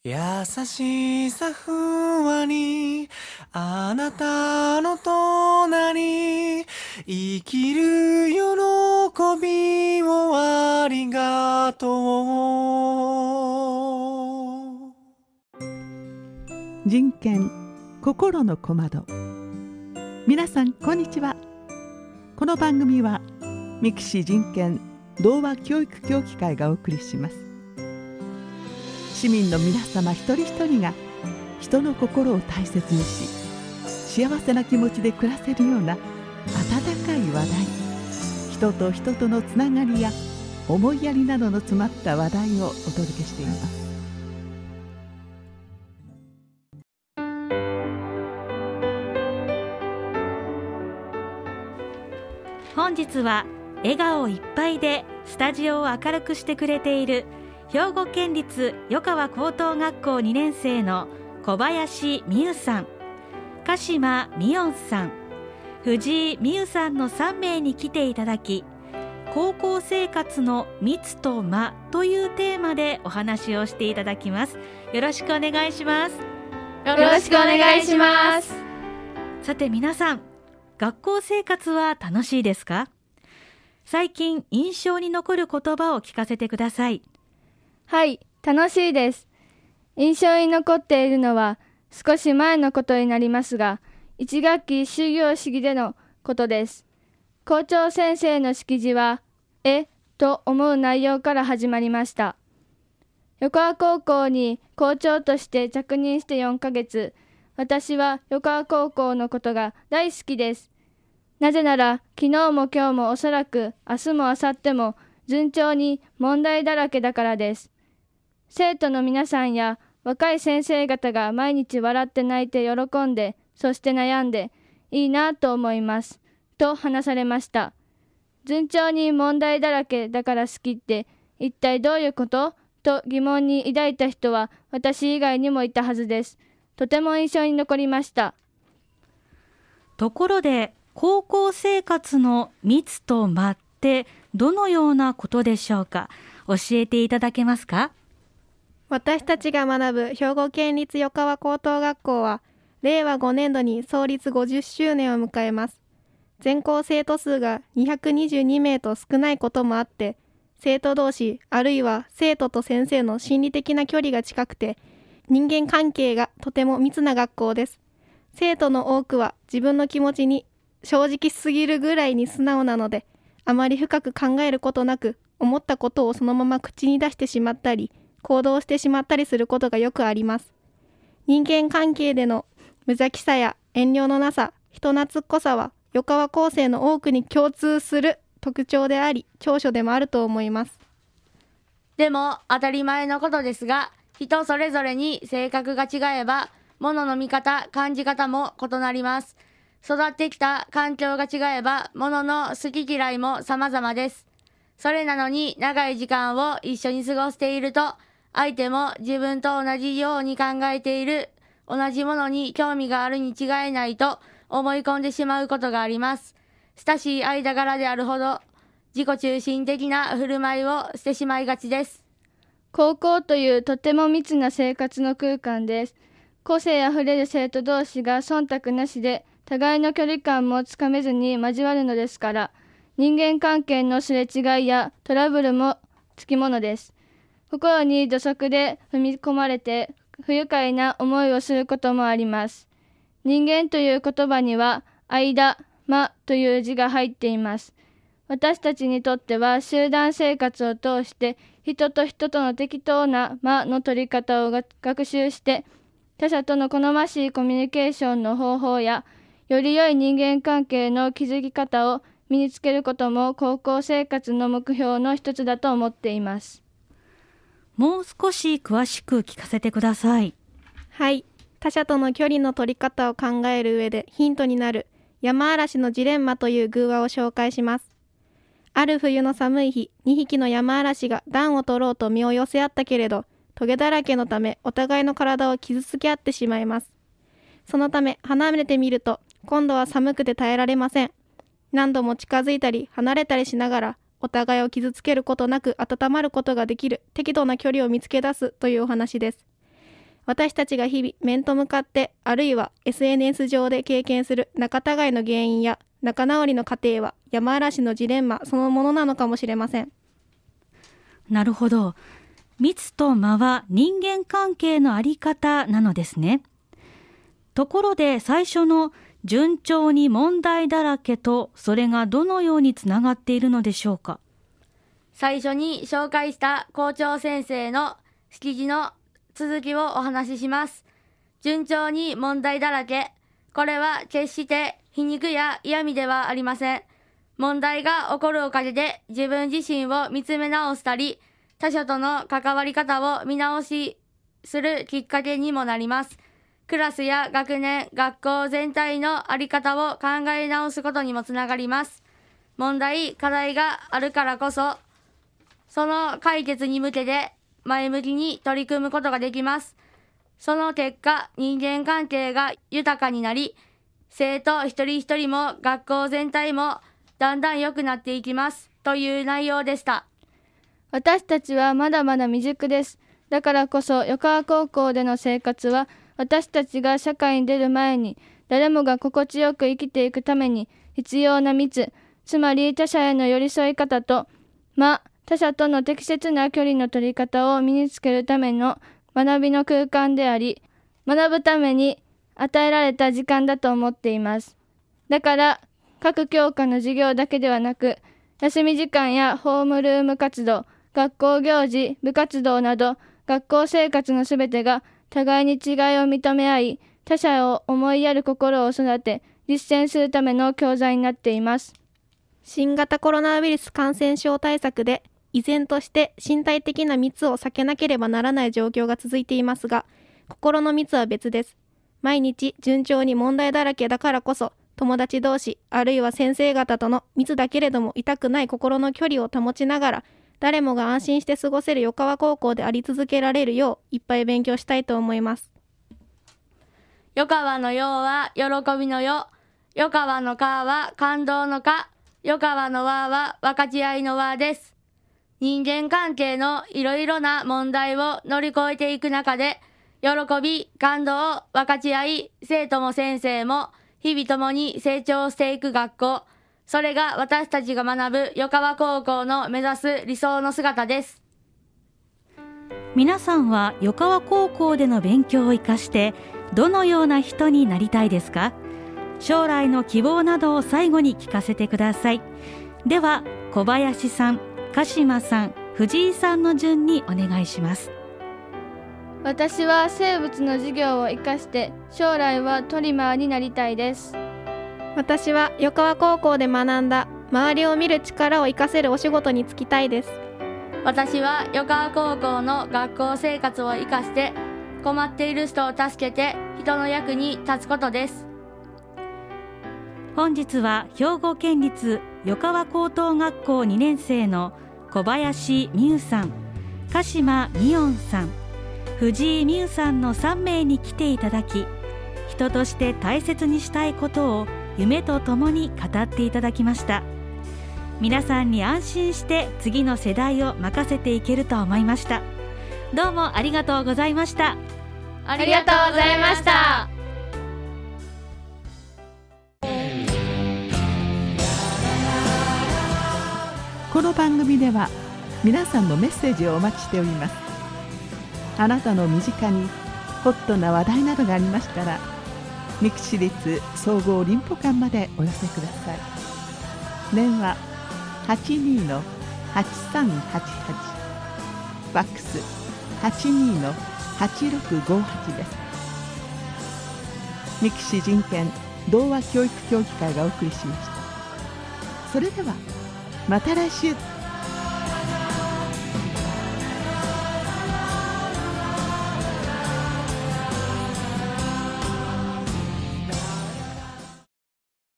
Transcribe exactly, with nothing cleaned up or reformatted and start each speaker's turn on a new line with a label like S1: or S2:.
S1: 優しさふわりあなたの隣生きる喜びをありがとう。
S2: 人権心の小窓。皆さんこんにちは。この番組はミクシー人権童話教育協議会がお送りします。市民の皆様一人一人が人の心を大切にし、幸せな気持ちで暮らせるような温かい話題、人と人とのつながりや思いやりなどの詰まった話題をお届けしています。
S3: 本日は笑顔いっぱいでスタジオを明るくしてくれている兵庫県立余川高等学校にねん生の小林美優さん、鹿島美音さん、藤井美優さんのさん名に来ていただき、高校生活の密と間というテーマでお話をしていただきます。よろしくお願いします。
S4: よろしくお願いします。
S3: さて皆さん、学校生活は楽しいですか？最近印象に残る言葉を聞かせてください。
S4: はい、楽しいです。印象に残っているのは少し前のことになりますが、いち学期終業式でのことです。校長先生の式辞は、えと思う内容から始まりました。横川高校に校長として着任してよんかげつ、私は横川高校のことが大好きです。なぜなら、昨日も今日もおそらく明日も明後日も順調に問題だらけだからです。生徒の皆さんや若い先生方が毎日笑って泣いて喜んで、そして悩んで、いいなと思います。と話されました。順調に問題だらけだから好きって一体どういうこと？と疑問に抱いた人は私以外にもいたはずです。とても印象に残りました。
S3: ところで、高校生活の密と間ってどのようなことでしょうか？教えていただけますか？
S5: 私たちが学ぶ兵庫県立余川高等学校は、れいわごねんどに創立ごじゅっしゅうねんを迎えます。全校生徒数がにひゃくにじゅうにめいと少ないこともあって、生徒同士、あるいは生徒と先生の心理的な距離が近くて、人間関係がとても密な学校です。生徒の多くは自分の気持ちに正直すぎるぐらいに素直なので、あまり深く考えることなく、思ったことをそのまま口に出してしまったり、行動してしまったりすることがよくあります。人間関係での無邪気さや遠慮のなさ、人懐っこさは、余川高生の多くに共通する特徴であり、長所でもあると思います。
S6: でも当たり前のことですが、人それぞれに性格が違えば、物の見方、感じ方も異なります。育ってきた環境が違えば、物の好き嫌いも様々です。それなのに長い時間を一緒に過ごしていると、相手も自分と同じように考えている、同じものに興味があるに違いないと思い込んでしまうことがあります。親しい間柄であるほど、自己中心的な振る舞いをしてしまいがちです。
S4: 高校というとても密な生活の空間です。個性あふれる生徒同士が忖度なしで、互いの距離感もつかめずに交わるのですから、人間関係のすれ違いやトラブルもつきものです。心に土足で踏み込まれて不愉快な思いをすることもあります。人間という言葉には間、間という字が入っています。私たちにとっては集団生活を通して人と人との適当な間の取り方を学習して、他者との好ましいコミュニケーションの方法やより良い人間関係の築き方を身につけることも高校生活の目標の一つだと思っています。
S3: もう少し詳しく聞かせてください。
S5: はい、他者との距離の取り方を考える上でヒントになる山嵐のジレンマという寓話を紹介します。ある冬の寒い日、にひきの山嵐が暖を取ろうと身を寄せ合ったけれど、トゲだらけのためお互いの体を傷つけ合ってしまいます。そのため離れてみると、今度は寒くて耐えられません。何度も近づいたり離れたりしながら、お互いを傷つけることなく温まることができる適度な距離を見つけ出すというお話です。 私たちが日々面と向かってあるいは エスエヌエス 上で経験する仲違いの原因や仲直りの過程は山嵐のジレンマそのものなのかもしれません。
S3: なるほど。密と間は人間関係のあり方なのですね。ところで最初の順調に問題だらけとそれがどのようにつながっているのでしょうか。
S6: 最初に紹介した校長先生の式辞の続きをお話しします。順調に問題だらけ。これは決して皮肉や嫌味ではありません。問題が起こるおかげで自分自身を見つめ直したり、他者との関わり方を見直しするきっかけにもなります。クラスや学年、学校全体のあり方を考え直すことにもつながります。問題、課題があるからこそ、その解決に向けて前向きに取り組むことができます。その結果、人間関係が豊かになり、生徒一人一人も学校全体もだんだん良くなっていきますという内容でした。
S4: 私たちはまだまだ未熟です。だからこそ横川高校での生活は私たちが社会に出る前に誰もが心地よく生きていくために必要な密、つまり他者への寄り添い方と、ま、他者との適切な距離の取り方を身につけるための学びの空間であり、学ぶために与えられた時間だと思っています。だから各教科の授業だけではなく、休み時間やホームルーム活動、学校行事、部活動など学校生活のすべてが互いに違いを認め合い、他者を思いやる心を育て実践するための教材になっています。
S5: 新型コロナウイルス感染症対策で依然として身体的な密を避けなければならない状況が続いていますが、心の密は別です。毎日順調に問題だらけだからこそ、友達同士、あるいは先生方との密だけれども痛くない心の距離を保ちながら、誰もが安心して過ごせる横川高校であり続けられるよう、いっぱい勉強したいと思います。
S6: 横川のよは喜びのよ、横川のかは感動のか、横川のわは分かち合いのわです。人間関係のいろいろな問題を乗り越えていく中で、喜び、感動を分かち合い、生徒も先生も日々ともに成長していく学校、それが私たちが学ぶ横川高校の目指す理想の姿です。
S3: 皆さんは横川高校での勉強を生かしてどのような人になりたいですか？将来の希望などを最後に聞かせてください。では小林さん、鹿島さん、藤井さんの順にお願いします。
S4: 私は生物の授業を生かして将来はトリマーになりたいです。
S5: 私は横川高校で学んだ周りを見る力を生かせるお仕事に就きたいです。
S6: 私は横川高校の学校生活を生かして困っている人を助けて人の役に立つことです。
S3: 本日は兵庫県立横川高等学校にねん生の小林美優さん、鹿島美音さん、藤井美優さんのさん名に来ていただき、人として大切にしたいことを夢とともに語っていただきました。皆さんに安心して次の世代を任せていけると思いました。どうもありがとうございました。
S6: ありがとうございました。
S2: この番組では皆さんのメッセージをお待ちしております。あなたの身近にホットな話題などがありましたら、三木市立総合林保館までお寄せください。電話 はちにーのはちさんはちはち、ファックス はちにーのはちろくごはち です。三木市人権童話教育協議会がお送りしました。それではまた来週。